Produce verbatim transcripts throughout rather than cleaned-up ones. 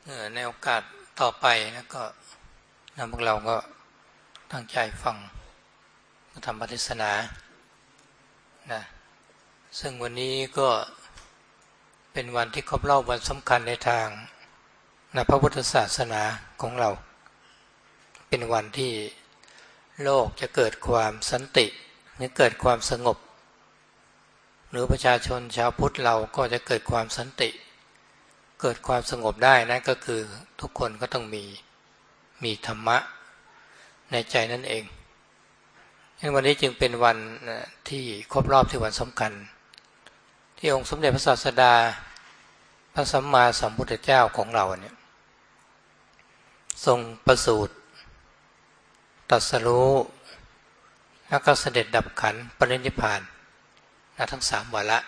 ในโอกาสต่อไปนะก็นะพวกเราก็ตั้งใจฟังพระธรรมเทศนานะซึ่งวันนี้ก็เป็นวันที่ครบรอบวันสำคัญในทางนะพระพุทธศาสนาของเราเป็นวันที่โลกจะเกิดความสันติหรือเกิดความสงบหรือประชาชนชาวพุทธเราก็จะเกิดความสันติเกิดความสงบได้นะก็คือทุกคนก็ต้องมีมีธรรมะในใจนั่นเองวันนี้จึงเป็นวันที่ครบรอบที่วันสำคัญที่องค์สมเด็จพระศาสดาพระสัมมาสัมพุทธเจ้าของเราเนี่ยทรงประสูติตรัสรู้แล้วก็เสด็จดับขันธ์ปรินิพพานนะทั้งสามวาระ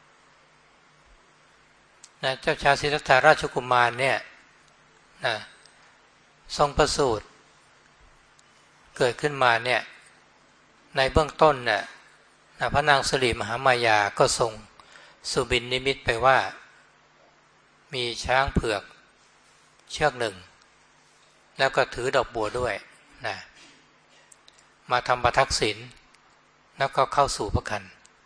นะเจ้าชายสิทธัตถะราชกุมารเนี่ยนะทรงประสูติเกิดขึ้นมาเนี่ยในเบื้องต้นเนี่ยนะพระนางสิริมหามายาก็ทรงสุบินนิมิตไปว่ามีช้างเผือกเชือกหนึ่งแล้วก็ถือดอกบัวด้วยนะมาทำประทักษิณแล้วก็เข้าสู่พระคัน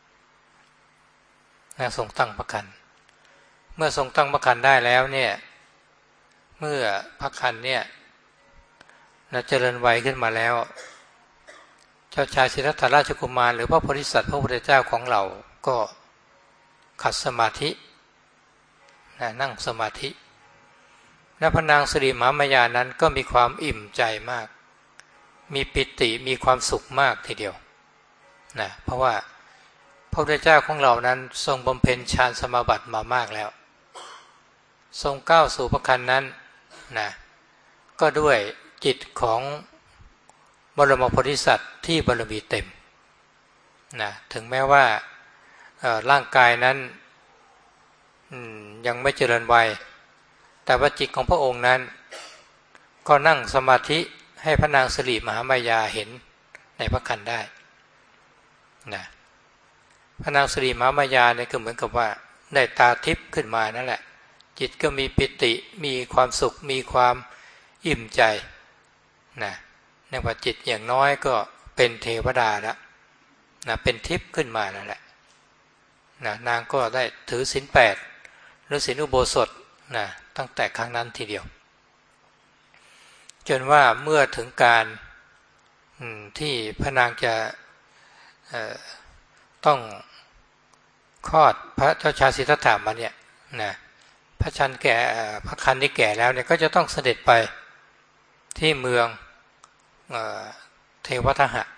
นะทรงตั้งพระคันเมื่อทรงตั้งพระคันได้แล้วเนี่ยเมื่อพระคันเนี่ยนะเจริญวัยขึ้นมาแล้วเจ้าชายสิทธัตถะราชกุมารหรือพระโพธิสัตว์พระพุทธเจ้าของเราก็ขัดสมาธินะนั่งสมาธิและพระนางสิริมหามายานั้นก็มีความอิ่มใจมากมีปิติมีความสุขมากทีเดียวนะเพราะว่าพระพุทธเจ้าของเรานั้นทรงบำเพ็ญฌานสมาบัติมามากแล้วทรงก้าวสู่พระคันนั้นนะก็ด้วยจิตของบรมโพธิสัตว์ที่บารมีเต็มนะถึงแม้ว่าร่างกายนั้นยังไม่เจริญวัยแต่ว่าจิตของพระองค์นั้นก็นั่งสมาธิให้พระนางสิริมหามายาเห็นในพระคันได้นะพระนางสิริมหามายาเนี่ยก็เหมือนกับว่าได้ตาทิพย์ขึ้นมานั่นแหละจิตก็มีปิติมีความสุขมีความอิ่มใจนะในว่าจิตอย่างน้อยก็เป็นเทวดาแล้วนะเป็นทิพย์ขึ้นมานั่นแหละนะนางก็ได้ถือศีลแปดหรือศีลอุโบสถนะตั้งแต่ครั้งนั้นทีเดียวจนว่าเมื่อถึงการที่พระนางจะต้องคลอดพระเจ้าชายสิทธัตถะมาเนี่ยนะพระชันแก่พระคันที่แก่แล้วเนี่ยก็จะต้องเสด็จไปที่เมืองเทวทหะ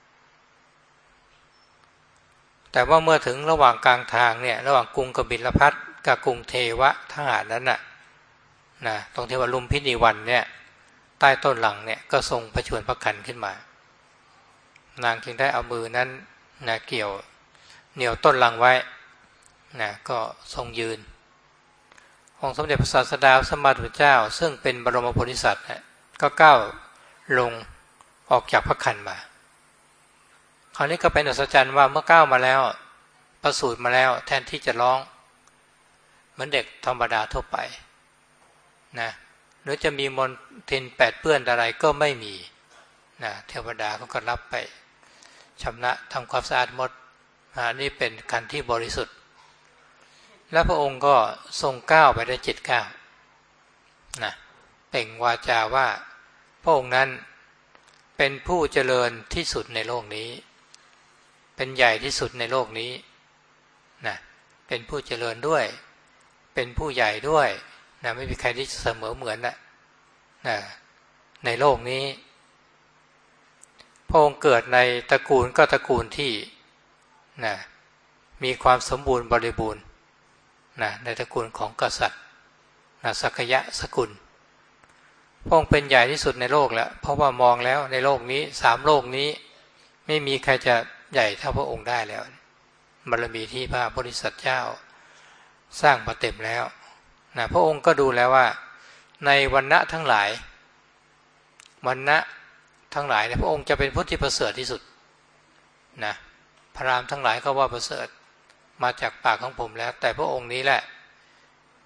แต่ว่าเมื่อถึงระหว่างกลางทางเนี่ยระหว่างกรุงกบิลพัสกับกรุงเทวทหะนั้นน่ะนะตรงเทวลุมพินีวันเนี่ยใต้ต้นหลังเนี่ยก็ทรงประชวรพระคันขึ้นมานางจึงได้เอามือนั้นนะเกี่ยวเหนี่ยวต้นหลังไว้นะก็ทรงยืนองค์สมเด็จพระศาสดาสัมมาสัมพุทธเจ้าซึ่งเป็นบรมโพธิสัตว์ก็ก้าวลงออกจากพระคันมาคราวนี้ก็เป็นอัศจรรย์ว่าเมื่อก้าวมาแล้วประสูติมาแล้วแทนที่จะร้องเหมือนเด็กธรรมดาทั่วไปนะหรือจะมีมลทินแปดเปื้อนอะไรก็ไม่มีนะเทวดาก็รับไปชำระทำความสะอาดหมดอันนี้เป็นคันที่บริสุทธิ์และพระองค์ก็ทรงก้าวไปได้เจ็ดก้าวนะเปล่งวาจาว่าพระองค์นั้นเป็นผู้เจริญที่สุดในโลกนี้เป็นใหญ่ที่สุดในโลกนี้นะเป็นผู้เจริญด้วยเป็นผู้ใหญ่ด้วยนะไม่มีใครที่เสมอเหมือนนะนะในโลกนี้พระองค์เกิดในตระกูลก็ตระกูลที่นะมีความสมบูรณ์บริบูรณ์นะในตระกูลของกษัตริย์นะสักยะสกุลพระองค์เป็นใหญ่ที่สุดในโลกแล้วเพราะว่ามองแล้วในโลกนี้สามโลกนี้ไม่มีใครจะใหญ่เท่าพระองค์ได้แล้วบารมีที่พระโพธิสัตว์เจ้าสร้างมาเต็มแล้วนะพระองค์ก็ดูแล้วว่าในวรรณะทั้งหลายวรรณะทั้งหลายเนี่ยพระองค์จะเป็นผู้ที่ประเสริฐที่สุดนะพราหมณ์ทั้งหลายก็ว่าประเสริฐมาจากปากของผมแล้วแต่พระองค์นี้แหละ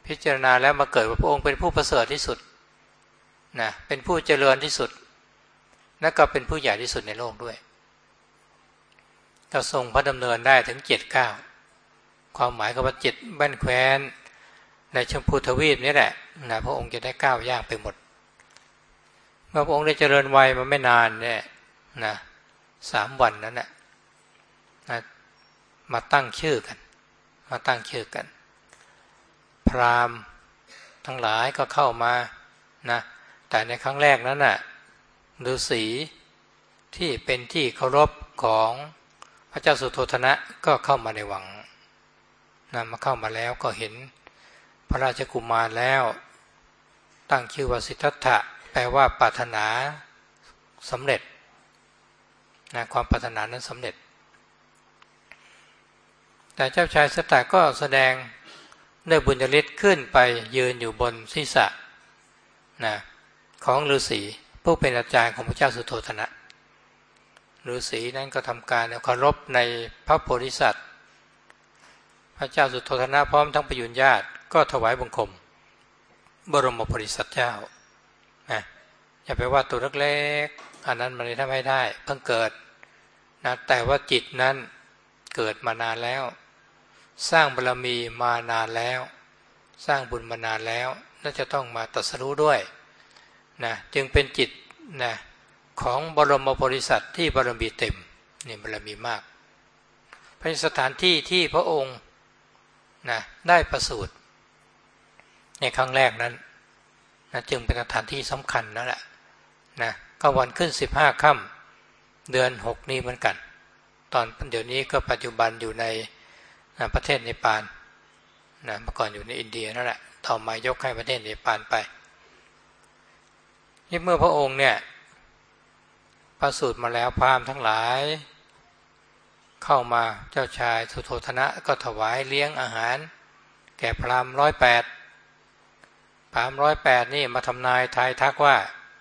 พิจารณาแล้วมาเกิดว่าพระองค์เป็นผู้ประเสริฐที่สุดนะเป็นผู้เจริญที่สุดและก็เป็นผู้ใหญ่ที่สุดในโลกด้วยก็ทรงพระดำเนินได้ถึงเจ็ดเก้าความหมายก็ว่าเจ็ดแว่นแคว้นในชมพูทวีปนี่แหละนะพระองค์จะได้ก้าวย่างไปหมดเมื่อพระองค์ได้เจริญวัยมาไม่นานเนี่ยนะสามวันนั้นนะนะมาตั้งชื่อกันมาตั้งชื่อกันพราหมณ์ทั้งหลายก็เข้ามานะแต่ในครั้งแรกนั้นน่ะฤาษีที่เป็นที่เคารพของพระเจ้าสุโธทนะก็เข้ามาในวังนะมาเข้ามาแล้วก็เห็นพระราชกุมารแล้วตั้งชื่อว่าสิทธัตถะแปลว่าปรารถนาสำเร็จนะความปรารถนานั้นสำเร็จแต่เจ้าชายสิทธัตถะก็แสดงด้วยบุญญาฤทธิ์ขึ้นไปยืนอยู่บนศีรษะนะของฤาษีผู้เป็นอาจารย์ของพระเจ้าสุโธทนะฤาษีนั้นก็ทำการเคารพในพระโพธิสัตว์พระเจ้าสุโธทนะพร้อมทั้งพยุญญาติก็ถวายบังคมบรมโพธิสัตว์เจ้านะอย่าไปว่าตัวเล็กๆอันนั้นมันทำไม่ได้เพิ่งเกิดนะแต่ว่าจิตนั้นเกิดมานานแล้วสร้างบารมีมานานแล้วสร้างบุญมานานแล้วน่าจะต้องมาตรัสรู้ด้วยนะจึงเป็นจิตนะของบรมโพธิสัตว์ที่บารมีเต็มนี่บารมีมากเป็นสถานที่ที่พระองค์นะได้ประสูติในครั้งแรกนั้นนะจึงเป็นสถานที่สำคัญนั่นแหละนะก็วันขึ้นสิบห้าค่ำเดือนหกนี้เหมือนกันตอนเดี๋ยวนี้ก็ปัจจุบันอยู่ในนะประเทศเนปาลนะเมื่อก่อนอยู่ในอินเดียนั่นแหละต่อมายกให้ประเทศเนปาลไปนี่เมื่อพระองค์เนี่ยประสูติมาแล้วพราหมณ์ทั้งหลายเข้ามาเจ้าชายสุโธทนะก็ถวายเลี้ยงอาหารแก่พราหมณ์ร้อยแปดพราหมณ์ร้อยแปดนี่มาทำนายทายทักว่า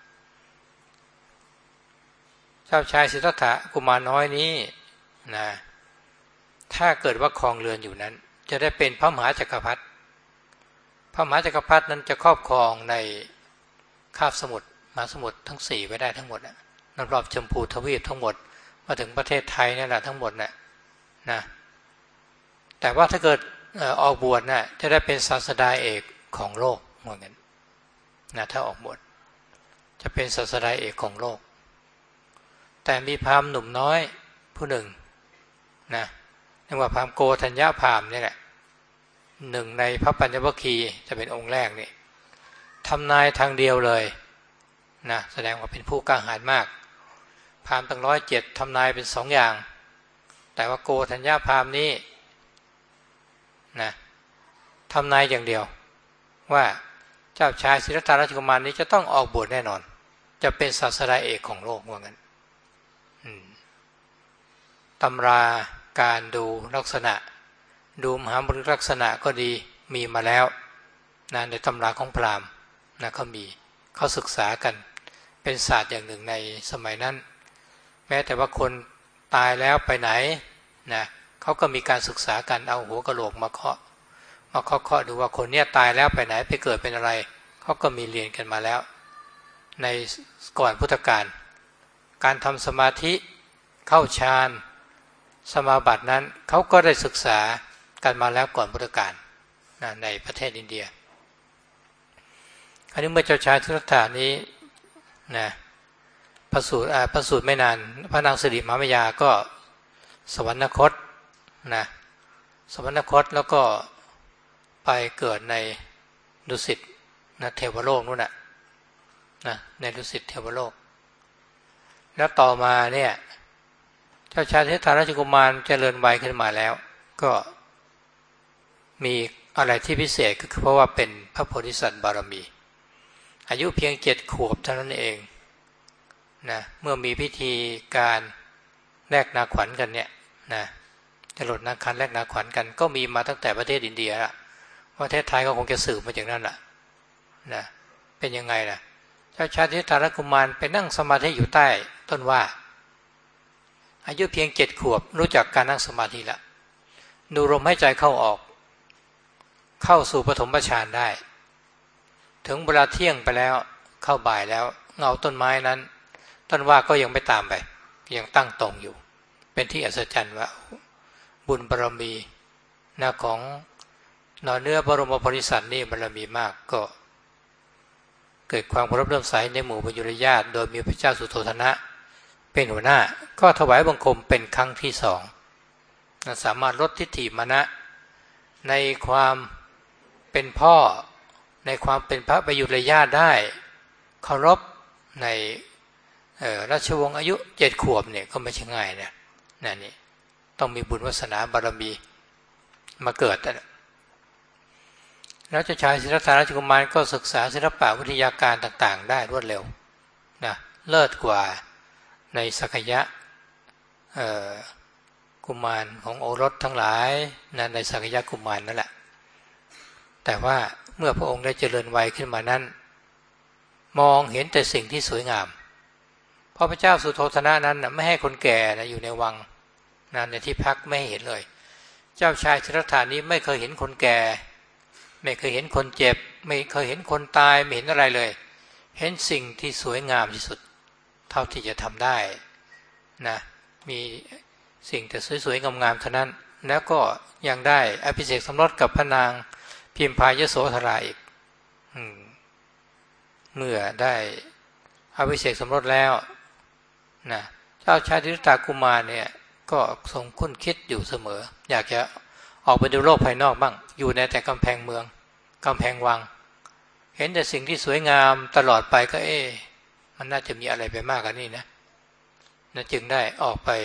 เจ้าชายสิทธัตถะกุมารน้อยนี้นะถ้าเกิดว่าครองเรือนอยู่นั้นจะได้เป็นพระมหาจักรพรรดิพระมหาจักรพรรดินั้นจะครอบครองในคาบสมุทรมหาสมุทรทั้งสี่ไว้ได้ทั้งหมดนะรอบๆชมพูทวีปทั้งหมดมาถึงประเทศไทยนี่แหละทั้งหมดนะนะแต่ว่าถ้าเกิดออกบวชนะจะได้เป็นศาสดาเอกของโลกเหมือนกันนะถ้าออกบวชจะเป็นศาสดาเอกของโลกแต่มีพราหมณ์หนุ่มน้อยผู้หนึ่งนะเรียกว่าพราหมณ์โกฏัญญพราหมณ์นี่แหละหนึ่งในพระปัญจวัคคีย์จะเป็นองค์แรกนี่ทำนายทางเดียวเลยนะแสดงว่าเป็นผู้กล้าหาญมากพราหมณ์ตั้งร้อยเจ็ดทำนายเป็นสองอย่างแต่ว่าโกฏัญญพราหมณ์นี้นะทำนายอย่างเดียวว่าเจ้าชายสิทธัตถะราชกุมารนี้จะต้องออกบวชแน่นอนจะเป็นศาสดาเอกของโลกว่างั้นตำราการดูลักษณะดูมหาบุรุษลักษณะก็ดีมีมาแล้วนะในตำราของพราหมณ์นะเขามีเขาศึกษากันเป็นศาสตร์อย่างหนึ่งในสมัยนั้นแม้แต่ว่าคนตายแล้วไปไหนนะเขาก็มีการศึกษากันเอาหัวกะโหลกมาเคาะมาเคาะเคาะดูว่าคนเนี้ยตายแล้วไปไหนไปเกิดเป็นอะไรเขาก็มีเรียนกันมาแล้วในก่อนพุทธกาลการทำสมาธิเข้าฌานสมาบัตินั้นเขาก็ได้ศึกษากันมาแล้วก่อนพุทธกาลนะในประเทศอินเดียอันนี้เมื่อเจ้าชายสิทธัตถะนี้นะประสูติประสูติไม่นานพระนางสิริมหามายาก็สวรรคตนะสวรรคตแล้วก็ไปเกิดในดุสิตนะเทวโลกนู่นน่ะนะในดุสิตเทวโลกแล้วต่อมาเนี่ยเจ้าชายสิทธัตถะราชกุมารเจริญวัยขึ้นมาแล้วก็มีอะไรที่พิเศษก็คือเพราะว่าเป็นพระโพธิสัตว์บารมีอายุเพียงเจ็ดขวบเท่านั้นเองนะเมื่อมีพิธีการแลกนาขวัญกันเนี่ยนะจะหลดนาคันแลกนาขวัญกันก็มีมาตั้งแต่ประเทศอินเดียละประเทศไทยก็คงจะสืบมาจากนั้นแหละนะเป็นยังไงล่ะเจ้าชายสิทธัตถะราชกุมารไปนั่งสมาธิอยู่ใต้ต้นว่าอายุเพียงเจ็ดขวบรู้จักการนั่งสมาธิละดูลมหายใจเข้าออกเข้าสู่ปฐมฌานได้ถึงเวลาเที่ยงไปแล้วเข้าบ่ายแล้วเงาต้นไม้นั้นต้นว่าก็ยังไม่ตามไปยังตั้งตรงอยู่เป็นที่อัศจรรย์ว่าบุญบารมีนะของนอเนื้อบรมโพธิสัตว์นี่บารมีมากก็เกิดความเคารพเลื่อมใสในหมู่พญุรญาติโดยมีพระเจ้าสุโธทนะเป็นหัวหน้าก็ถวายบังคมเป็นครั้งที่สองสามารถลดทิฏฐิมานะในความเป็นพ่อในความเป็นพระพญุรญาติได้เคารพในราชวงศ์อายุเจ็ดขวบเนี่ยก็ไม่ใช่ง่ายนะนั่นนี่ต้องมีบุญวาสนาบารมีมาเกิดแล้วเจ้าชายสิทธัตถะราชกุมารก็ศึกษาศิลปะวิทยาการต่างๆได้รวดเร็วนะเลิศกว่าในสักยะกุมารของโอรสทั้งหลายนะในสักยะกุมารนั่นแหละแต่ว่าเมื่อพระองค์ได้เจริญวัยขึ้นมานั้นมองเห็นแต่สิ่งที่สวยงามเพราะพระเจ้าสุโธทนะนั้นไม่ให้คนแก่นะอยู่ในวังนะในที่พักไม่ให้เห็นเลยเจ้าชายสิทธัตถะนี้ไม่เคยเห็นคนแก่ไม่เคยเห็นคนเจ็บไม่เคยเห็นคนตายไม่เห็นอะไรเลยเห็นสิ่งที่สวยงามที่สุดเท่าที่จะทำได้นะมีสิ่งแต่สวยๆงามๆเท่านั้นแล้วก็ยังได้อภิเษกสมรสกับพระนางพิมพายโสธราอีกเมื่อได้อภิเษกสมรสแล้วนะเจ้าชายสิทธัตถะกุมารเนี่ยก็ทรงคุ้นคิดอยู่เสมออยากจะออกไปดูโลกภายนอกบ้างอยู่ในแต่กำแพงเมืองกำแพงวังเห็นแต่สิ่งที่สวยงามตลอดไปก็เอ๊ะมันน่าจะมีอะไรไปมากกว่านี้นะนะจึงได้ออกไป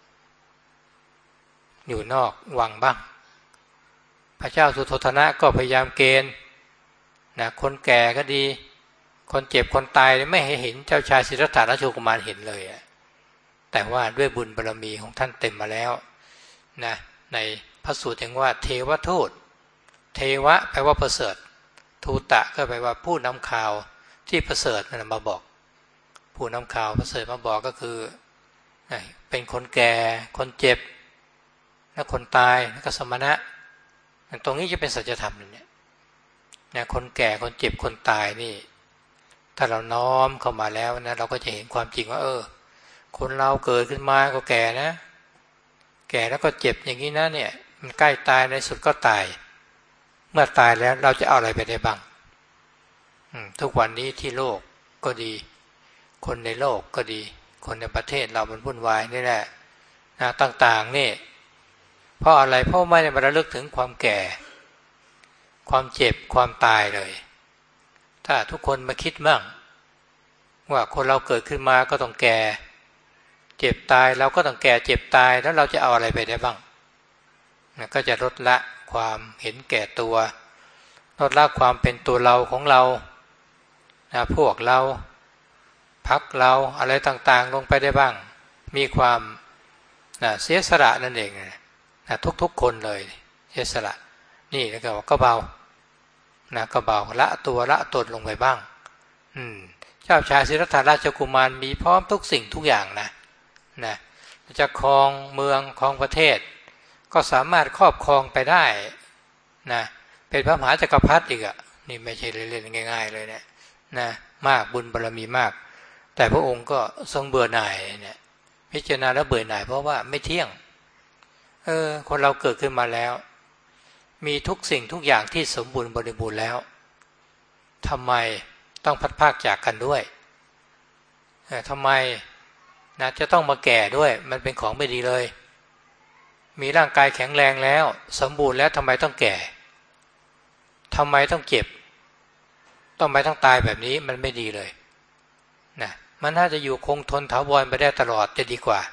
อยู่นอกวังบ้างพระเจ้าสุโธทนะก็พยายามเกณฑ์นะคนแก่ก็ดีคนเจ็บคนตายไม่ให้เห็นเจ้าชายสิทธัตถะราชกุมารเห็นเลยแต่ว่าด้วยบุญบารมีของท่านเต็มมาแล้วนะในพระสูตรถึงว่าเทวทูตเทวะแปลว่าประเสริฐทูตะก็แปลว่าผู้นำข่าวที่ประเสริฐนั่นมาบอกผู้นำข่าวประเสริฐมาบอกก็คือเป็นคนแก่คนเจ็บและคนตายและก็สมณะตรงนี้จะเป็นสัจธรรมเนี่ยนะคนแก่คนเจ็บคนตายนี่ถ้าเราน้อมเข้ามาแล้วนะเราก็จะเห็นความจริงว่าเออคนเราเกิดขึ้นมาก็แก่นะแก่แล้วก็เจ็บอย่างนี้นะเนี่ยมันใกล้ตายในสุดก็ตายเมื่อตายแล้วเราจะเอาอะไรไปได้บ้างทุกวันนี้ที่โลกก็ดีคนในโลกก็ดีคนในประเทศเรามันวุ่นวายนี่แหละนะต่างๆนี่เพราะอะไรเพราะไม่ได้มาระลึกถึงความแก่ความเจ็บความตายเลยถ้าทุกคนมาคิดมั่งว่าคนเราเกิดขึ้นมาก็ต้องแก่เจ็บตายเราก็ต้องแก่เจ็บตายแล้วเราจะเอาอะไรไปได้บ้างนะก็จะลดละความเห็นแก่ตัวลดละความเป็นตัวเราของเรานะพวกเราพักเราอะไรต่างๆลงไปได้บ้างมีความนะเสียสละนั่นเองนะทุกๆคนเลยเสียสละนี่แล้วก็ก็เบานะก็เบาละตัวละตนลงไปบ้างอืมเจ้าชายสิทธัตถะราชกุมารมีพร้อมทุกสิ่งทุกอย่างนะนะจะครองเมืองครองประเทศก็สามารถครอบครองไปได้นะเป็นพระมหาจักรพรรดิอีกอ่ะนี่ไม่ใช่เล่นๆง่ายๆเลยเนี่ยนะมากบุญบารมีมากแต่พระองค์ก็ทรงเบื่อหน่ายเนี่ยพิจารณาแล้วเบื่อหน่ายเพราะว่าไม่เที่ยงเออคนเราเกิดขึ้นมาแล้วมีทุกสิ่งทุกอย่างที่สมบูรณ์บริบูรณ์แล้วทำไมต้องพัดพรากจากกันด้วยเออทำไมนะจะต้องมาแก่ด้วยมันเป็นของไม่ดีเลยมีร่างกายแข็งแรงแล้วสมบูรณ์แล้วทำไมต้องแก่ทำไมต้องเจ็บต้องไปต้องตายแบบนี้มันไม่ดีเลยนะมันน่าจะอยู่คงทนถาวรไปได้ตลอดจะดีกว่า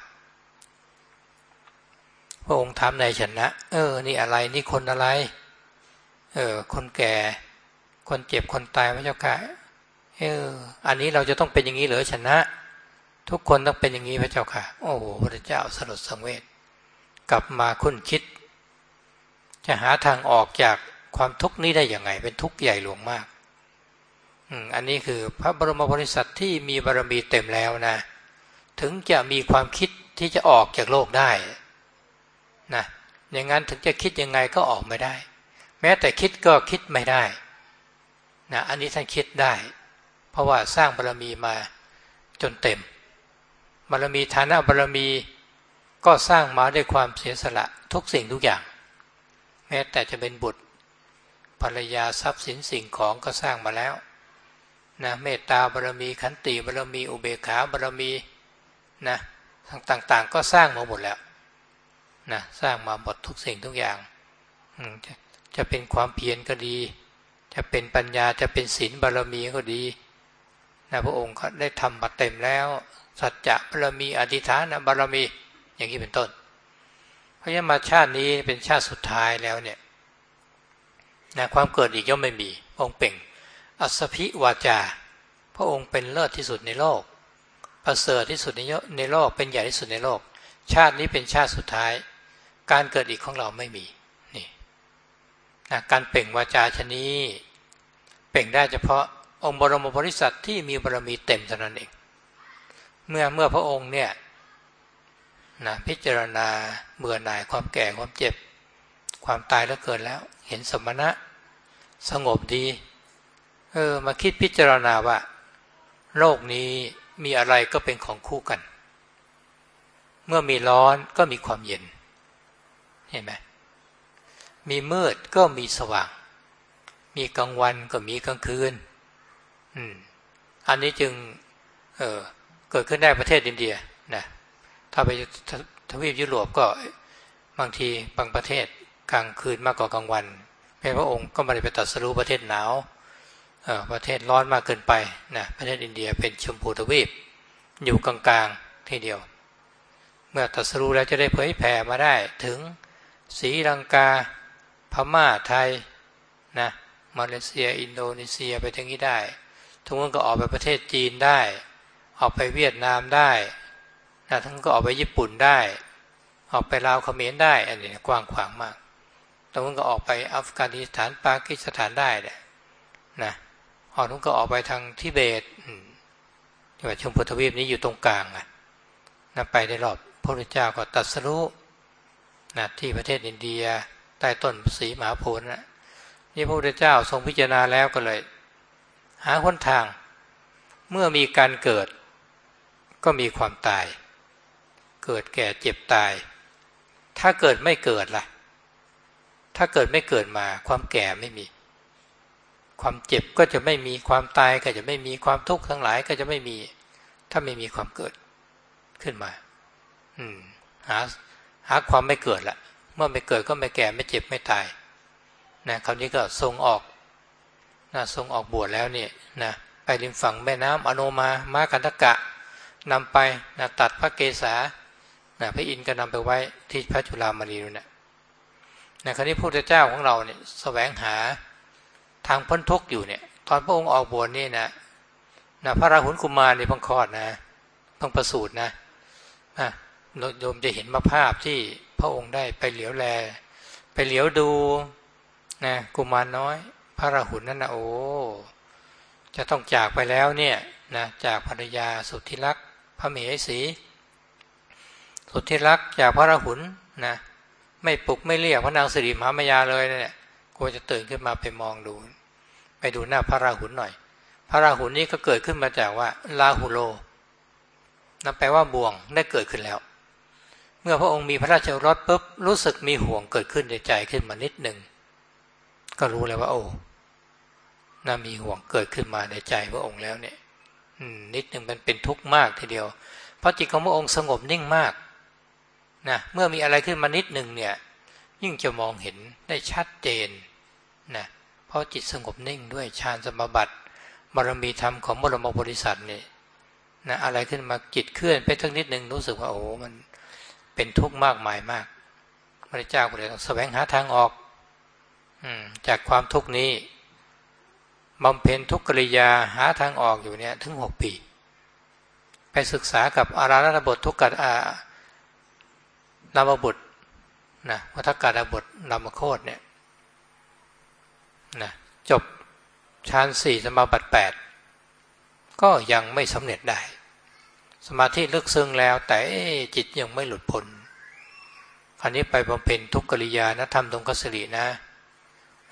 พระองค์ถามนายชนะเออนี่อะไรนี่คนอะไรเออคนแก่คนเจ็บคนตายพระเจ้าค่ะเอออันนี้เราจะต้องเป็นอย่างนี้เหรอชนะทุกคนต้องเป็นอย่างนี้พระเจ้าค่ะโอ้โหพระเจ้าสลดสังเวชกลับมาคุ้นคิดจะหาทางออกจากความทุกข์นี้ได้อย่างไงเป็นทุกข์ใหญ่หลวงมากอืมอันนี้คือพระบรมโพธิสัตว์ที่มีบารมีเต็มแล้วนะถึงจะมีความคิดที่จะออกจากโลกได้นะอย่างนั้นถึงจะคิดยังไงก็ออกไม่ได้แม้แต่คิดก็คิดไม่ได้นะอันนี้ท่านคิดได้เพราะว่าสร้างบารมีมาจนเต็มบารมีฐานะบารมีก็สร้างมาด้วยความเสียสละทุกสิ่งทุกอย่างแม้แต่จะเป็นบุตรภรรยาทรัพย์สินสิ่งของก็สร้างมาแล้วนะเมตตาบารมีขันติบารมีอุเบกขาบารมีนะต่างๆก็สร้างมาหมดแล้วนะสร้างมาหมดทุกสิ่งทุกอย่างจะจะเป็นความเพียรก็ดีจะเป็นปัญญาจะเป็นศีลบารมีก็ดีนะพระองค์ก็ได้ทำมาเต็มแล้วสัจจะบารมีอธิษฐานบารมีอย่างนี้เป็นต้นเพราะฉะนั้นมาชาตินี้เป็นชาติสุดท้ายแล้วเนี่ยนะความเกิดอีกย่อมไม่มีองค์เป่งอัสสภิวาจาพระองค์เป็นเลิศที่สุดในโลกประเสริฐที่สุดในในโลกเป็นใหญ่ที่สุดในโลกชาตินี้เป็นชาติสุดท้ายการเกิดอีกของเราไม่มีนี่นะการเปล่งวาจาชนี้เปล่งได้เฉพาะองค์บรมโพธิสัตว์ที่มีบารมีเต็มเท่านั้นเองเมื่อเมื่อพระองค์เนี่ยนะพิจารณาเบื่อหน่ายความแก่ความเจ็บความตายแล้วเกิดแล้วเห็นสมณะสงบดีเออมาคิดพิจารณาว่าโลกนี้มีอะไรก็เป็นของคู่กันเมื่อมีร้อนก็มีความเย็นเห็นไหมมีมืดก็มีสว่างมีกลางวันก็มีกลางคืนอืมอันนี้จึงเออเกิดขึ้นได้ประเทศอินเดียนะถ้าไปทวีปยุโรปก็บางทีบางประเทศกลางคืนมากกว่ากลางวันพระองค์ก็ไม่ได้ไปตรัสรู้ประเทศหนาวเออประเทศร้อนมากเกินไปนะประเทศอินเดียเป็นชมพูทวีปอยู่กลางๆทีเดียวเมื่อตรัสรู้แล้วจะได้เผยแผ่มาได้ถึงศรีลังกาพม่าไทยนะมาเลเซียอินโดนีเซียไปทางนี้ได้ทุกคนก็ออกไปประเทศจีนได้ออกไปเวียดนามได้นะทั้งก็ออกไปญี่ปุ่นได้ออกไปลาวเขมรได้อันนี้กว้างขวางมากทุกคนก็ออกไปอัฟกานิสถานปากีสถานได้นะออกทุกคนก็ออกไปทางทิเบตจังหวัดชมพูทวีปนี้อยู่ตรงกลางนะนะไปได้รอบพระพุทธเจ้าก็ตรัสรู้นะที่ประเทศอินเดียใต้ต้นศรีมหาโพธิ์นะนี่พระพุทธเจ้าทรงพิจารณาแล้วก็เลยหาหนทางเมื่อมีการเกิดก็มีความตายเกิดแก่เจ็บตายถ้าเกิดไม่เกิดล่ะถ้าเกิดไม่เกิดมาความแก่ไม่มีความเจ็บก็จะไม่มีความตายก็จะไม่มีความทุกข์ทั้งหลายก็จะไม่มีถ้าไม่มีความเกิดขึ้นมาอืมหาหาความไม่เกิดละเมื่อไม่เกิดก็ไม่แก่ไม่เจ็บไม่ตายนะคราวนี้ก็ทรงออกนะทรงออกบวชแล้วเนี่ยนะไปริมฝั่งแม่น้ำอโนมาม้ากันทกะนำไปนะตัดพระเกศานะพระอินทร์ก็นำไปไว้ที่พระจุฬามณีนู่นนะนะคราวนี้พระพุทธเจ้าของเราเนี่ยแสวงหาทางพ้นทุกข์อยู่เนี่ยตอนพระองค์ออกบวชนี่นะนะพระราหุลกุมารนี่เพิ่งคลอดนะเพิ่งประสูตินะนะโยมจะเห็นมาภาพที่พระองค์ได้ไปเหลียวแลไปเหลียวดูนะกุมารน้อยพระราหุลนั่นนะโอ้จะต้องจากไปแล้วเนี่ยนะจากภรรยาสุดที่รักพระมเหสีสุดที่รักจากพระราหุลนะไม่ปลุกไม่เรียกพระนางสิริมหามายาเลยเนี่ยกลัวจะตื่นขึ้นมาไปมองดูไปดูหน้าพระราหุลหน่อยพระราหุลนี้ก็เกิดขึ้นมาจากว่าลาหุโลนั่นแปลว่าบ่วงได้เกิดขึ้นแล้วเมื่อพระองค์มีพระราชโอรสปุ๊บรู้สึกมีห่วงเกิดขึ้นในใจขึ้นมานิดหนึ่งก็รู้แล้วว่าโอ้น่ามีห่วงเกิดขึ้นมาในใจพระองค์แล้วเนี่ยนิดหนึ่งมันเป็นทุกข์มากทีเดียวเพราะจิตของพระองค์สงบนิ่งมากนะเมื่อมีอะไรขึ้นมานิดหนึ่งเนี่ยยิ่งจะมองเห็นได้ชัดเจนนะเพราะจิตสงบนิ่งด้วยฌานสมาบัติบารมีธรรมของบรมโพธิสัตว์นี่นะอะไรขึ้นมาจิตเคลื่อนไปทั้งนิดหนึ่งรู้สึกว่าโอ้มันเป็นทุกข์มากมายมากพระเจ้าก็เลยต้องแสวงหาทางออกจากความทุกข์นี้บำเพ็ญทุกขกิริยาหาทางออกอยู่เนี่ยถึงหกปีไปศึกษากับอาราธบททุกขะนามบทนะวัฏกาดบทนามโคตรเนี่ยนะจบฌานสี่สมาบัติแปดก็ยังไม่สำเร็จได้สมาธิลึกซึ้งแล้วแต่จิตยังไม่หลุดพ้นคราวนี้ไปบำเพ็ญทุกขกิริยานะทำตรงกสิรินะอ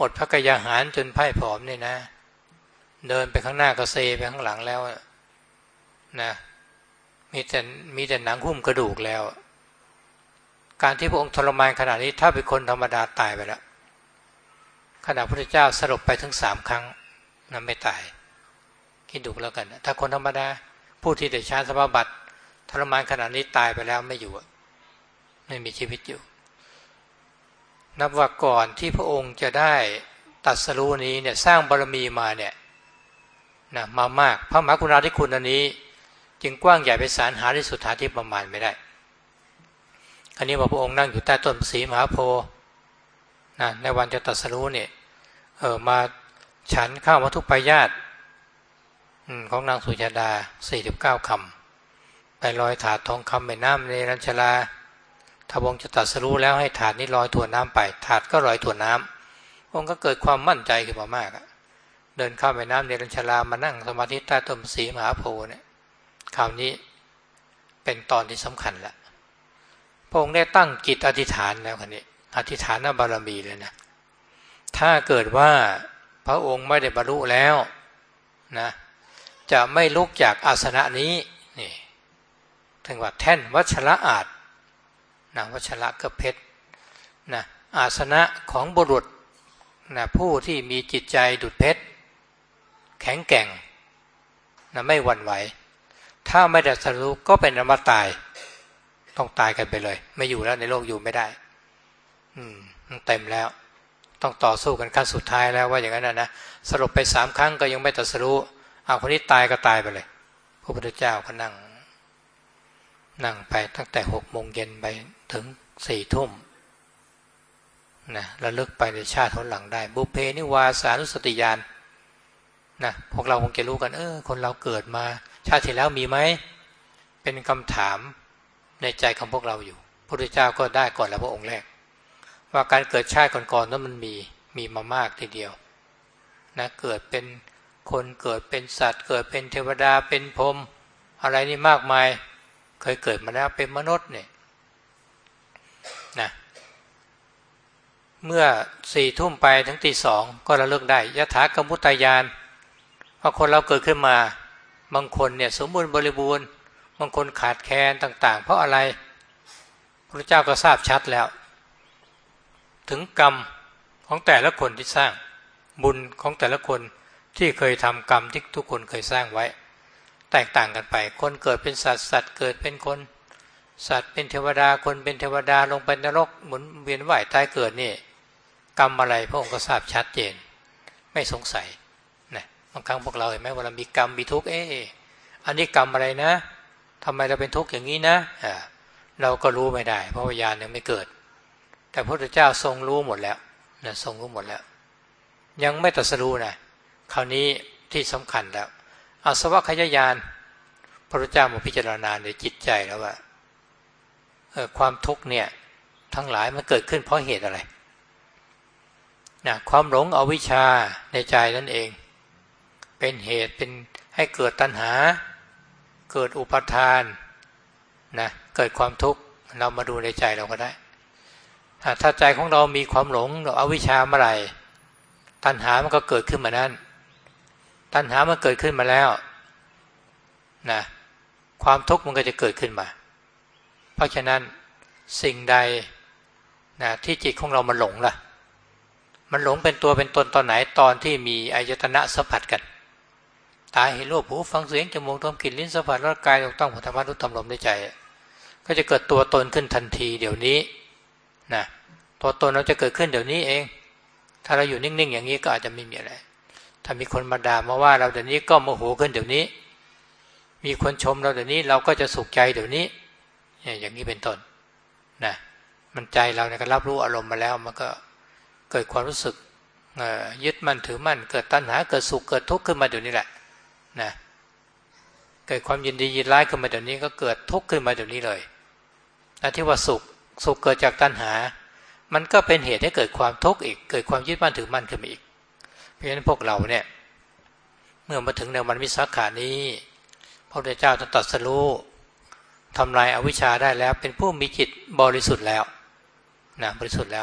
ดพระกายอาหารจนไพ่ผอมเนี่ยนะเดินไปข้างหน้าก็เซไปข้างหลังแล้วนะมีแต่มีแต่หนังหุ้มกระดูกแล้วการที่พระองค์ทรมานขนาดนี้ถ้าเป็นคนธรรมดาตายไปแล้วขณะพระพุทธเจ้าสลบไปถึงสามครั้งนั้นไม่ตายคิดดูแล้วกันถ้าคนธรรมดาผู้ที่ได้ฌานสมาบัติทรมานขนาดนี้ตายไปแล้วไม่อยู่ไม่มีชีวิตอยู่นับว่าก่อนที่พระองค์จะได้ตรัสรู้นี้เนี่ยสร้างบารมีมาเนี่ยนะมามากพระมหากรุณาธิคุณอันนี้จึงกว้างใหญ่ไพศาลหาที่สุดหาที่ประมาณไม่ได้อันนี้ว่าพระองค์นั่งอยู่ใต้ต้นศรีมหาโพธิ์นะในวันจะตรัสรู้เนี่ยเออมาฉันข้าวมัทุปายาตของนางสุชาดาสี่สิบเก้าคำไปลอยถาดทองคำแม่น้ำในรัญชลาถ้าองค์จะตรัสรู้แล้วให้ถาดนี้ลอยถ่วน้ำไปถาดก็ลอยถ่วน้ำองค์ก็เกิดความมั่นใจขึ้นมามากเดินข้ามแม่น้ำในรัญชลามานั่งสมาธิใต้ต้นศรีมหาโพธิ์เนี่ยคราวนี้เป็นตอนที่สำคัญละพระองค์ได้ตั้งจิตอธิษฐานแล้วคนนี้อธิษฐานบารมีเลยนะถ้าเกิดว่าพระองค์ไม่ได้บรรลุแล้วนะจะไม่ลุกจากอาสนะนี้นี่ถึงว่าแท่นวัชระอาจนะวัชระก็เพชรนะอาสนะของบุรุษนะผู้ที่มีจิตใจดุจเพชรแข็งแกร่งนะไม่หวั่นไหวถ้าไม่ได้สรุปก็เป็นอมตะต้องตายกันไปเลยไม่อยู่แล้วในโลกอยู่ไม่ได้อืมเต็มแล้วต้องต่อสู้กันขั้นสุดท้ายแล้วว่าอย่างนั้นนะสรุปไปสามครั้งก็ยังไม่ตรัสรู้เอาคนนี้ตายก็ตายไปเลยพระพุทธเจ้าก็นั่งนั่งไปตั้งแต่หกโมงเย็นไปถึงสี่ทุ่มนะระลึกไปในชาติหนหลังได้บุพเพนิวาสานุสติญาณนะพวกเราคงจะรู้กันเออคนเราเกิดมาชาติที่แล้วมีไหมเป็นคำถามในใจของพวกเราอยู่พระพุทธเจ้าก็ได้ก่อนแล้วพระองค์แรกว่าการเกิดชาติก่อนๆนั้นมันมีมีมามากทีเดียวนะเกิดเป็นคนเกิดเป็นสัตว์เกิดเป็นเทวดาเป็นพรหมอะไรนี่มากมายเคยเกิดมาแล้วเป็นมนุษย์เนี่ยนะเมื่อสี่ทุ่มไปถึงตีสองก็ระลึกได้ยถากมุตตญาณว่าคนเราเกิดขึ้นมาบางคนเนี่ยสมบูรณ์บริบูรณ์บางคนขาดแคลนต่างๆเพราะอะไรพระเจ้าก็ทราบชัดแล้วถึงกรรมของแต่ละคนที่สร้างบุญของแต่ละคนที่เคยทำกรรมที่ทุกคนเคยสร้างไว้แตกต่างกันไปคนเกิดเป็นสัตว์สัตว์เกิดเป็นคนสัตว์เป็นเทวดาคนเป็นเทวดาลงไปนรกหมุนเวียนว่ายตายเกิดนี่กรรมอะไรพระองค์ก็ทราบชัดเจนไม่สงสัยนะบางครั้งพวกเราเห็นไหมเวลามีกรรมมีทุกข์เอ๊ะอันนี้กรรมอะไรนะทำไมเราเป็นทุกข์อย่างนี้นะอ่าเราก็รู้ไม่ได้เพราะวิญญาณยังไม่เกิดแต่พระพุทธเจ้าทรงรู้หมดแล้วนะทรงรู้หมดแล้วยังไม่ตรัสรู้นะคราวนี้ที่สำคัญแล้วอาสวะขยญาณพระพุทธเจ้ามาพิจารณาในจิตใจแล้วว่าเออความทุกข์เนี่ยทั้งหลายมันเกิดขึ้นเพราะเหตุอะไรนะความหลงอวิชชาในใจนั่นเองเป็นเหตุเป็นให้เกิดตัณหาเกิดอุปาทานนะเกิดความทุกข์เรามาดูในใจเราก็ได้ถ้าใจของเรามีความหลงหรืออวิชชาเมื่อไหร่ตัณหามันก็เกิดขึ้นมานั้นตัณหามันเกิดขึ้นมาแล้วนะความทุกข์มันก็จะเกิดขึ้นมาเพราะฉะนั้นสิ่งใดนะที่จิตของเรามันหลงล่ะมันหลงเป็นตัวเป็นตนตอนไหนตอนที่มีอายตนะสัมผัสกันตาเห็นรูปหูฟังเสียงจมูกดมกลิ่นลิ้นสัมผัสรสกายถูกต้องผลธรรมะรู้ธรรมลมในใจก็จะเกิดตัวตนขึ้นทันทีเดี๋ยวนี้นะตัวตนเราจะเกิดขึ้นเดี๋ยวนี้เองถ้าเราอยู่นิ่งๆอย่างนี้ก็อาจจะไม่มีอะไรถ้ามีคนมาด่ามาว่าเราเดี๋ยวนี้ก็โมโหขึ้นเดี๋ยวนี้มีคนชมเราเดี๋ยวนี้เราก็จะสุขใจเดี๋ยวนี้อย่างนี้เป็นต้นนะมันใจเราเนี่ยก็รับรู้อารมณ์มาแล้วมันก็เกิดความรู้สึกยึดมั่นถือมั่นเกิดตัณหาเกิดสุขเกิดทุกข์ขึ้นมาเดี๋ยวนี้แหละนะเกิดความยินดียินร้ายขึ้นมาเดี๋ยวนี้ก็เกิดทุกข์ขึ้นมาเดี๋ยวนี้เลยแต่ที่ว่าสุขสุขเกิดจากตัณหามันก็เป็นเหตุให้เกิดความทุกข์อีกเกิดความยึดมั่นถือมั่นขึ้นมาอีกเพราะฉะนั้นพวกเราเนี่ยเมื่อมาถึงในวันวิสาขะนี้พระพุทธเจ้าท่านตรัสรู้ทำลายอวิชชาได้แล้วเป็นผู้มีจิตบริสุทธิ์แล้วนะบริสุทธิ์แล้ว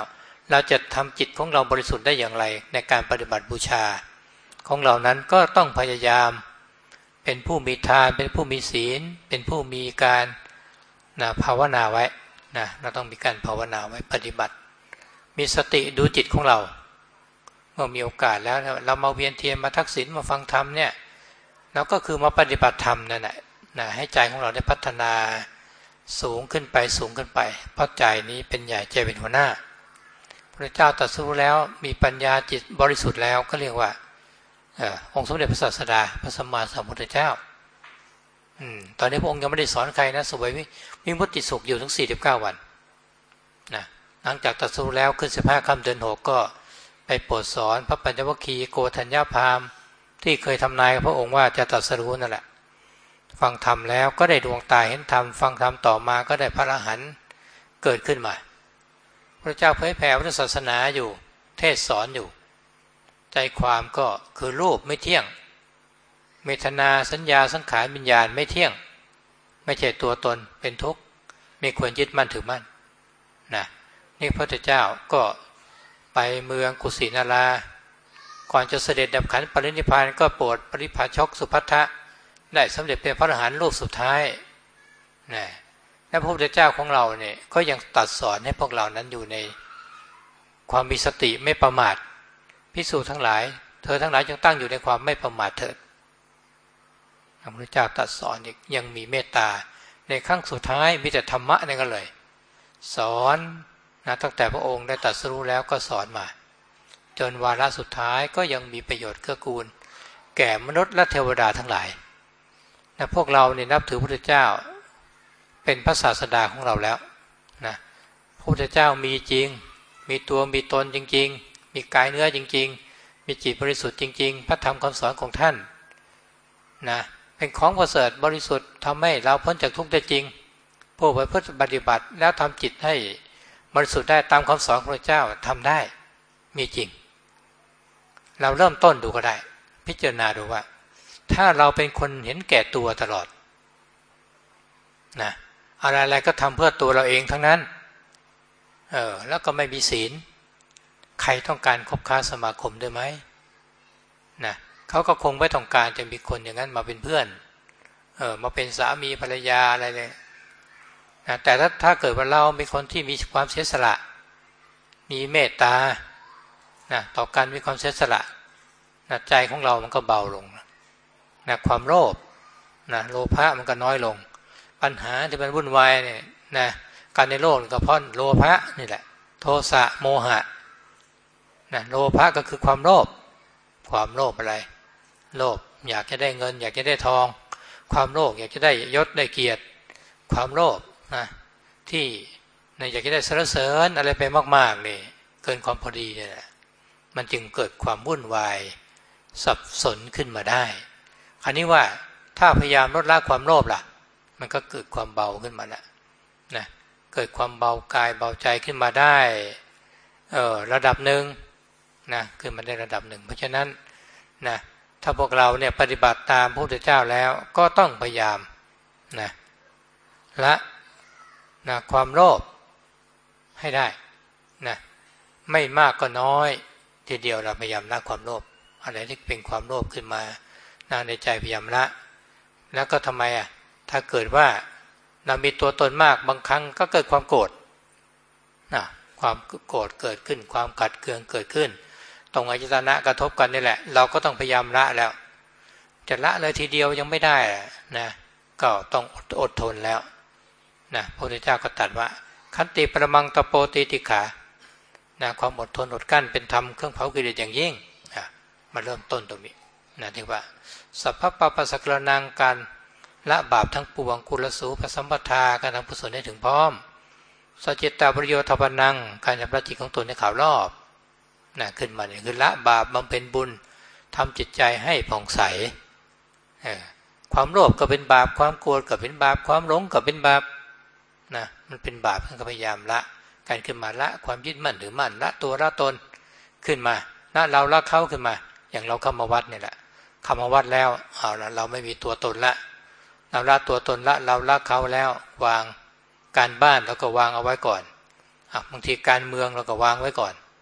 เราจะทำจิตของเราบริสุทธิ์ได้อย่างไรในการปฏิบัติบูชาของเรานั้นก็ต้องพยายามเป็นผู้มีทานเป็นผู้มีศีลเป็นผู้มีการนะภาวนาไว้นะเราต้องมีการภาวนาไว้ปฏิบัติมีสติดูจิตของเราเมื่อมีโอกาสแล้วเรามาเวียนเทียนมาทักษิณมาฟังธรรมเนี่ยเราก็คือมาปฏิบัติธรรมนั่นแหละนะให้ใจของเราได้พัฒนาสูงขึ้นไปสูงขึ้นไปเพราะใจนี้เป็นใหญ่ใจเป็นหัวหน้าพระเจ้าตรัสรู้แล้วมีปัญญาจิตบริสุทธิ์แล้วก็เรียกว่าองค์สมเด็จพระศาสดาพระสัมมาสัมพุทธเจ้าอืมตอนนี้พระองค์ยังไม่ได้สอนใครนะสวยวิมุตติสุขอยู่ถึงสี่สิบเก้าวันนะหลังจากตรัสรู้แล้วขึ้นสิบห้าค่ำเดือนหกก็ไปโปรดสอนพระปัญจวัคคีย์โกฏัญญาพราหมณ์ที่เคยทำนายกับพระองค์ว่าจะตรัสรู้นั่นแหละฟังธรรมแล้วก็ได้ดวงตาเห็นธรรมฟังธรรมต่อมาก็ได้พระอรหันต์เกิดขึ้นมาพระเจ้าเผยแผ่พุทธศาสนาอยู่เทศสอนอยู่ใจความก็คือรูปไม่เที่ยงเวทนาสัญญาสังขารวิญญาณไม่เที่ยงไม่ใช่ตัวตนเป็นทุกข์ไม่ควรยึดมั่นถือมั่นนะนี่พระพุทธเจ้าก็ไปเมืองกุสินาราก่อนจะเสด็จดับขันธ์ปรินิพพานก็โปรดปริพาชกสุภัททะได้สำเร็จเป็นพระอรหันต์รูปสุดท้ายนะและพระพุทธเจ้าของเราเนี่ยก็ยังตรัสสอนให้พวกเรานั้นอยู่ในความมีสติไม่ประมาทภิกษุทั้งหลายเธอทั้งหลายจงตั้งอยู่ในความไม่ประมาทเถิดพระพุทธเจ้าตรัสสอนอีกยังมีเมตตาในครั้งสุดท้ายมีแต่ธรรมะนี่ก็เลยสอนนะตั้งแต่พระองค์ได้ตรัสรู้แล้วก็สอนมาจนวาระสุดท้ายก็ยังมีประโยชน์เกื้อกูลแก่มนุษย์และเทวดาทั้งหลายนะพวกเราเนี่ยนับถือพระพุทธเจ้าเป็นพระศาสดาของเราแล้วนะพระพุทธเจ้ามีจริงมีตัวมีตนจริงๆมีกายเนื้อจริงๆมีจิตบริสุทธิ์จริงๆพระธรรมคำสอนของท่านนะเป็นของประเสริฐบริสุทธิ์ทำให้เราพ้นจากทุกข์ได้จริงผู้ปฏิบัติแล้วทำจิตให้บริสุทธิ์ได้ตามคำสอนของพระเจ้าทำได้มีจริงเราเริ่มต้นดูก็ได้พิจารณาดูว่าถ้าเราเป็นคนเห็นแก่ตัวตลอดนะอะไรๆก็ทำเพื่อตัวเราเองทั้งนั้นเออแล้วก็ไม่มีศีลใครต้องการคบค้าสมาคมด้วยไหมนะเขาก็คงไม่ต้องการจะมีคนอย่างนั้นมาเป็นเพื่อนเออมาเป็นสามีภรรยาอะไรเลยนะแต่ถ้าถ้าเกิดว่าเราเป็นคนที่มีความเสียสละมีเมตตานะต่อการมีความเสียสละนะใจของเรามันก็เบาลงนะความโลภนะโลภะมันก็น้อยลงปัญหาที่มันวุ่นวายเนี่ยนะการในโลกก็เพราะโลภะนี่แหละโทสะโมหะนะโลภะก็คือความโลภความโลภอะไรโลภอยากจะได้เงินอยากจะได้ทองความโลภอยากจะได้ยศได้เกียรติความโลภนะที่นะอยากจะได้สรรเสริญอะไรไปมากๆนี่เกินความพอดีเนี่ยมันจึงเกิดความวุ่นวายสับสนขึ้นมาได้คราวนี้ว่าถ้าพยายามลดละความโลภล่ะมันก็เกิดความเบาขึ้นมาแล้วนะเกิดความเบากายเบาใจขึ้นมาได้เออระดับหนึ่งนะขึ้นมาได้ระดับหนึ่งเพราะฉะนั้นนะถ้าพวกเราเนี่ยปฏิบัติตามพระพุทธเจ้าแล้วก็ต้องพยายามนะละนะความโลภให้ได้นะไม่มากก็น้อยทีเดียวเราพยายามละความโลภอะไรที่เป็นความโลภขึ้นมาในใจพยายามละแล้วก็ทำไมอ่ะถ้าเกิดว่าเรามีตัวตนมากบางครั้งก็เกิดความโกรธนะความโกรธเกิดขึ้นความขัดเคืองเกิดขึ้นตรงอายตนะกระทบกันนี่แหละเราก็ต้องพยายามละแล้วจะละเลยทีเดียวยังไม่ได้นะก็ต้องอดอดทนแล้วนะพระพุทธเจ้าก็ตรัสว่าขันติปรมังตโปติติขานะความอดทนอดกั้นเป็นธรรมเครื่องเผากิเลสอย่างยิ่งนะมาเริ่มต้นตรงนี้นะที่ว่าสัพพปะปัสสกรนังการละบาปทั้งปวงกุลสูปสัมปทาการทำกุศลให้ถึงพร้อมสัจจิตาปริโยทปนังการชำระจิตของตนในข่าวรอบนะขึ้นมาเนี่ยคือละบาปบำเพ็ญบุญทำจิตใจให้ผ่องใสความโลภก็เป็นบาปความโกรธก็เป็นบาปความหลงก็เป็นบาปนะมันเป็นบาปท่านก็พยายามละการขึ้นมาละความยึดมั่นหรือมั่นละตัวละตนขึ้นมาละเราละเขาขึ้นมาอย่างเราเข้ามาวัดเนี่ยแหละเข้ามาวัดแล้วเอาละเราไม่มีตัวตนละเราละตัวตนละเราละเขาแล้ววางการบ้านเราก็วางเอาไว้ก่อนบางทีการเมืองเราก็วางไว้ก่อน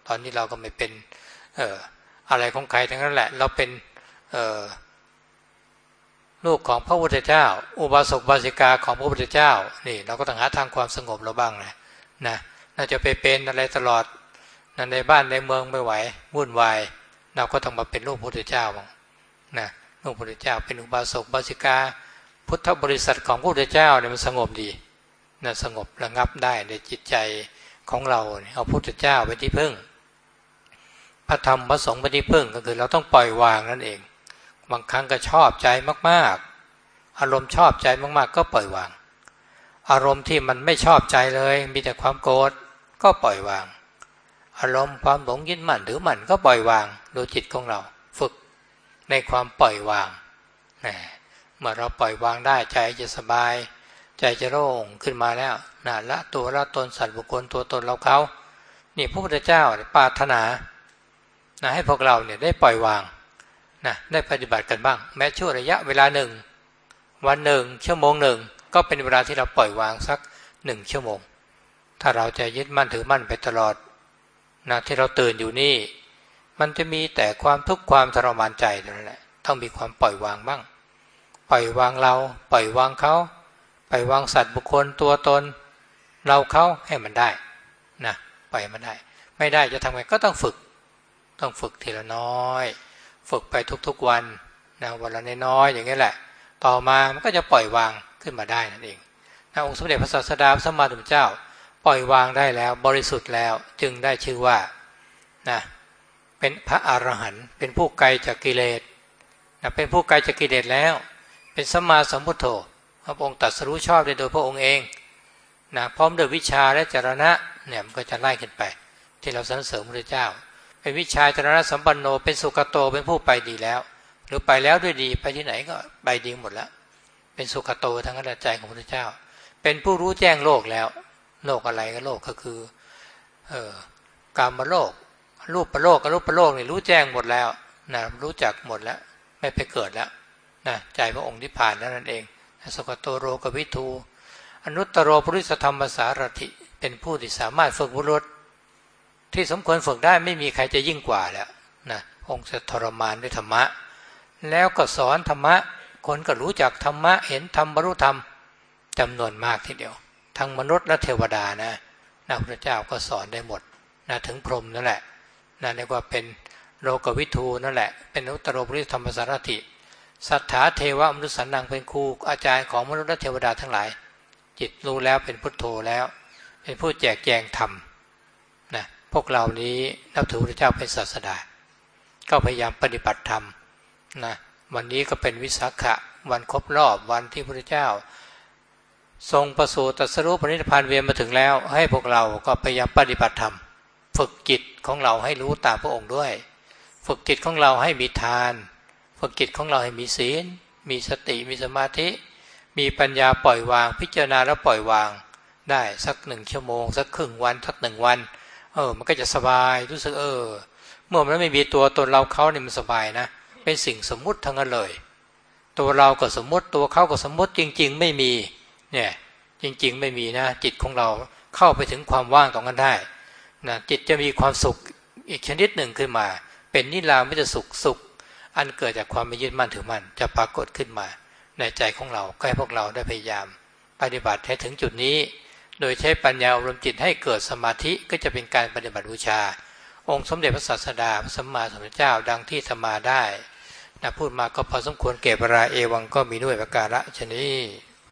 ตอนนี้เราก็ไม่เป็นเอ่ออะไรของใครทั้งนั้นแหละเราเป็นเอ่อลูกของพระพุทธเจ้าอุบาสกบาสิกาของพระพุทธเจ้านี่เราก็ต้องหาทางความสงบเราบ้างนะนะเราจะไปเป็นอะไรตลอดในบ้านในเมืองไม่ไหววุ่นวายเราก็ต้องมาเป็นลูกพระพุทธเจ้าบ้างนะลูกพระพุทธเจ้าเป็นอุบาสกบาสิกาพุทธบริษัทของพระพุทธเจ้าเนี่ยมันสงบดีนะสงบระงับได้ในจิตใจของเราเอาพระพุทธเจ้าเป็นที่พึ่งพระธรรมพระสงฆ์เป็นที่พึ่งก็คือเราต้องปล่อยวางนั่นเองบางครั้งก็ชอบใจมากๆอารมณ์ชอบใจมากๆก็ปล่อยวางอารมณ์ที่มันไม่ชอบใจเลยมีแต่ความโกรธก็ปล่อยวางอารมณ์ความหลงยึดมั่นถือมั่นก็ปล่อยวางดูจิตของเราฝึกในความปล่อยวางนะเมื่อเราปล่อยวางได้ใจจะสบายใจจะโล่งขึ้นมาแล้วนะละตัวละตนสัตว์บุคคลตัวตนเราเขานี่พระพุทธเจ้าปรารถนานะให้พวกเราเนี่ยได้ปล่อยวางนะได้ปฏิบัติกันบ้างแม้ชั่วระยะเวลาหนึ่งวันหนึ่งชั่วโมงหนึ่งก็เป็นเวลาที่เราปล่อยวางสักหนึ่งชั่วโมงถ้าเราจะยึดมั่นถือมั่นไปตลอดนะที่เราตื่นอยู่นี่มันจะมีแต่ความทุกข์ความทรมานใจนั่นแหละต้องมีความปล่อยวางบ้างปล่อยวางเราปล่อยวางเขาปล่อยวางสัตว์บุคคลตัวตนเราเขาให้มันได้นะปล่อยมันได้ไม่ได้จะทำไงก็ต้องฝึกต้องฝึกทีละน้อยฝึกไปทุกๆวันนะวันละน้อยๆอย่างนี้แหละต่อมามันก็จะปล่อยวางขึ้นมาได้นั่นเองนะองค์สมเด็จพระศาสดาพระสัมมาสัมพุทธเจ้าปล่อยวางได้แล้วบริสุทธิ์แล้วจึงได้ชื่อว่านะเป็นพระอรหันต์เป็นผู้ไกลจากกิเลสนะเป็นผู้ไกลจากกิเลสแล้วเป็นสัมมาสัมพุทโธพระองค์ตรัสรู้ชอบได้โดยพระองค์เองนะพร้อมด้วยวิชาและจรณะเนี่ยมันก็จะไล่ขึ้นไปที่เราสรรเสริญพระพุทธเจ้าเป็นวิชาจรณะสัมปันโนเป็นสุขโตเป็นผู้ไปดีแล้วหรือไปแล้วด้วยดีไปที่ไหนก็ไปดีหมดแล้วเป็นสุขโตทั้งกระใจของพระพุทธเจ้าเป็นผู้รู้แจ้งโลกแล้วโลกอะไรก็โลกก็คือเอ่อกามโลกรูปโลกกับรูปโลกนี่รู้แจ้งหมดแล้วนะรู้จักหมดแล้วไม่ไปเกิดแล้วนะใจพระองค์ที่ผ่านนั่นเองสุขโตโรกวิทูอนุตตโรปุริสธรรมสารถิเป็นผู้ที่สามารถฝึกบุรุษที่สมควรฝึกได้ไม่มีใครจะยิ่งกว่าแล้วนะองค์จะทรมานด้วยธรรมะแล้วก็สอนธรรมะคนก็รู้จักธรรมะเห็นธรรมบรรลุธรรมจำนวนมากทีเดียวทั้งมนุษย์และเทวดานะนะพระเจ้าก็สอนได้หมดนะถึงพรหมนั่นแหละนะเรียกว่าเป็นโลกวิทูนั่นแหละเป็นอนุตตรปุริสธรรมสารถิสัทธาเทวมนุษย์สันนังเป็นครูอาจารย์ของมนุษย์และเทวดาทั้งหลายจิตรู้แล้วเป็นพุทโธแล้วเป็นผู้แจกแจงธรรมนะพวกเรานี้นับถือพระเจ้าเป็นศาสดาก็พยายามปฏิบัติธรรมนะวันนี้ก็เป็นวิสาขะวันครบรอบวันที่พระพุทธเจ้าทรงประสูติตรัสรู้ปรินิพพานเวียนมาถึงแล้วให้พวกเราก็พยายามปฏิบัติธรรมฝึกจิตของเราให้รู้ตามพระองค์ด้วยฝึกจิตของเราให้มีทานฝึกจิตของเราให้มีศีลมีสติมีสมาธิมีปัญญาปล่อยวางพิจารณาแล้วปล่อยวางได้สักหนึ่งชั่วโมงสักครึ่งวันสักหนึ่งวันเออมันก็จะสบายรู้สึกเออเมื่อมันไม่มีตัวตนเราเขาเนี่ยมันสบายนะเป็นสิ่งสมมุติทั้งนั้นเลยตัวเราก็สมมุติตัวเขาก็สมมุติจริงๆไม่มีเนี่ยจริงๆไม่มีนะจิตของเราเข้าไปถึงความว่างตรงนั้นได้นะจิตจะมีความสุขอีกชนิดหนึ่งขึ้นมาเป็นนิรามิตสุขสุขอันเกิดจากความไม่ยึดมั่นถือมั่นจะปรากฏขึ้นมาในใจของเราก็ให้พวกเราได้พยายามปฏิบัติให้ถึงจุดนี้โดยใช้ปัญญาอบรมจิตให้เกิดสมาธิก็จะเป็นการปฏิบัติบูชาองค์สมเด็จพระศาสดาพระสัมมาสัมพุทธเจ้าดังที่ธรรมาได้นะพูดมาก็พอสมควรแก่เวลาเอวังก็มีด้วยประการฉะนี้